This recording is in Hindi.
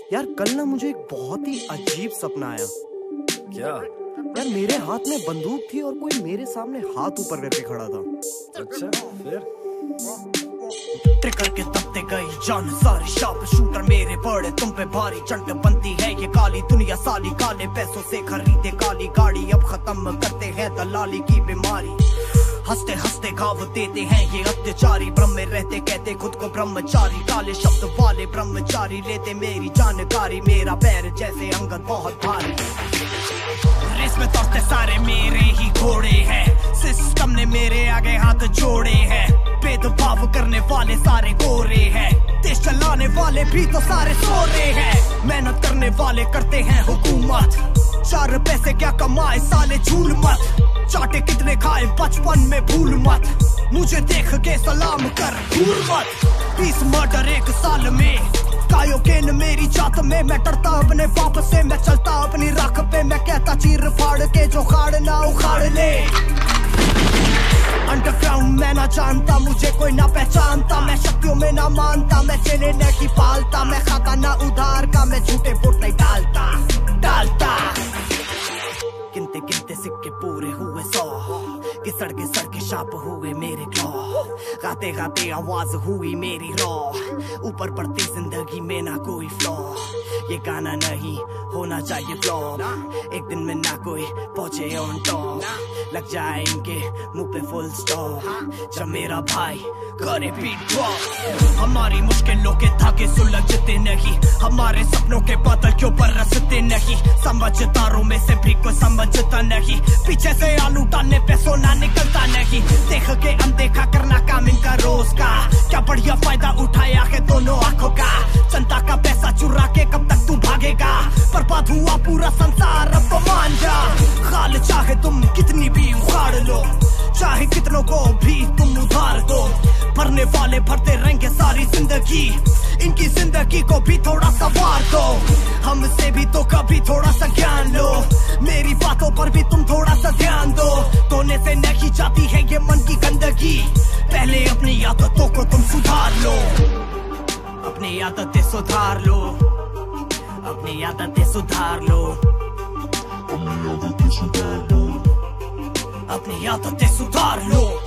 यार कल ना मुझे एक बहुत ही अजीब सपना आया। क्या? यार मेरे हाथ में बंदूक थी और कोई मेरे सामने हाथ ऊपर करके खड़ा था। अच्छा, फिर? ट्रिगर के दबते गई जान सारी, शार्प शूटर मेरे बड़े तुम पे भारी। चंट बनती है ये काली दुनिया साली, काले पैसों से खरीदे काली गाड़ी। अब खत्म करते हैं दलाली की बीमारी, हंसते हंसते घाव देते हैं ये अत्याचारी। ब्रह्म में रहते कहते खुद को ब्रह्मचारी, काले शब्द वाले ब्रह्मचारी लेते मेरी जानकारी। मेरा पैर जैसे अंगद बहुत भारी, रेस में दौड़ते सारे मेरे ही घोड़े हैं। सिस्टम ने मेरे आगे हाथ जोड़े हैं, भेदभाव करने वाले सारे गोरे हैं। देश चलाने वाले भी तो सारे सो रहे हैं, मेहनत करने वाले करते हैं हुकूमत। 4 पैसे क्या कमाए साले झूल मत, चाटे कितने खाए बचपन में भूल मत। मुझे देख के सलाम कर भूल मत। 20 मर्डर 1 साल में, कायोकेन मेरी जात में। मैं डरता अपने बाप से, मैं चलता अपनी राख पे। मैं कहता चीर फाड़ के जो खाड़ ना उखाड़ ले। अंडरग्राउंड मैं ना जानता, मुझे कोई ना पहचानता। मैं शक्तियों में ना मानता, मैं चेले नहीं पालता। मैं खाता ना उधार का, मैं झूठे वोट नहीं डालता। गिनते गिनते सिक्के पूरे हुए 100, कि सड़के सड़के शाप हुए मेरे क्लॉ। गाते गाते आवाज हुई मेरी रॉ, ऊपर बढ़ती जिंदगी में ना कोई फ्लॉ। ये गाना नहीं होना चाहिए फ्लॉप, एक दिन में ना कोई पहुंचे ऑन टॉप। लग जाए इनके मुंह पे फुल स्टॉप जब मेरा भाई करे बीट ड्रॉप। हमारी मुश्किलों के धागे सुलझते नहीं, हमारे सपनों के बादल क्यों बरसते नहीं। समझदारों में से भी कोई समझता नहीं, पीछे से आलू डालने पे सोना निकलता नहीं। देख के अनदेखा करना काम इनका रोज का, क्या बढ़िया फायदा उठाया है दोनों आंखों का। जनता का पैसा चुरा के कब तक तू भागेगा, बर्बाद हुआ पूरा संसार अब तो मान जा। खाल चाहे तुम कितनी भी उखाड़ लो, चाहे कितनों को भी तुम उधार दो। भरने वाले भरते रहेंगे सारी जिंदगी, इनकी जिंदगी को भी थोड़ा सा वार दो। हमसे भी तो कभी थोड़ा सा ज्ञान लो, मेरी बातों पर भी तुम थोड़ा सा ध्यान दो। धोने से नहीं जाती है ये मन की गंदगी, पहले अपनी आदतों को तुम सुधार लो। अपनी आदतें सुधार लो, अपनी आदतें सुधार लो, अपनी आदतें सुधार लो।